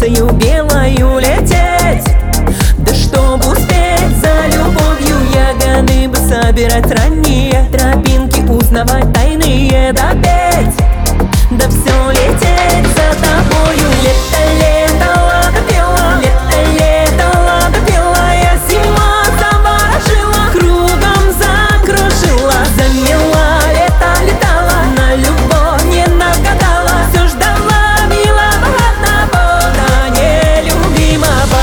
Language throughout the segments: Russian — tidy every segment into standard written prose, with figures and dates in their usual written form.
птицею белою лететь. Да чтоб успеть за любовью, ягоды бы собирать ранние, тропинки узнавать тайные, да петь, да все лететь за тобою. Лето, лето, лето пела, лето, лето, лето пела, я зима заворожила, кругом закружила, замела, лето летала, на любовь не нагадала, все ждала милого одного, да нелюбимого.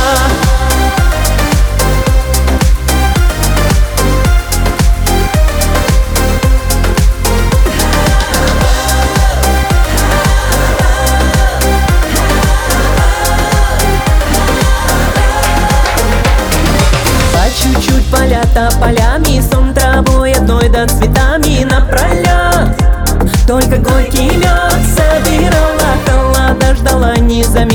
Чуть-чуть поля тополями, сон травой одной да цветами напролет. Только горький мед собирала, холода ждала, не заметила.